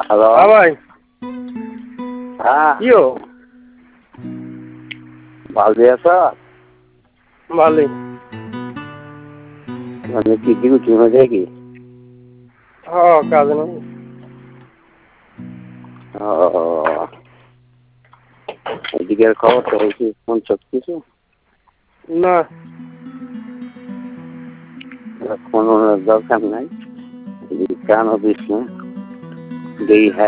Hello. হ্যাঁ ভাই, হ্যাঁ, কি হো? ভালো আছো? ভালোই। মানে কি ডিউটি মধ্যে কি? হ্যাঁ, কাজে না। ও, এদিকের খবর তো হয়েছে কোন সব কিছু না, কোনো দরকার নাই। কানও দিস না, দেই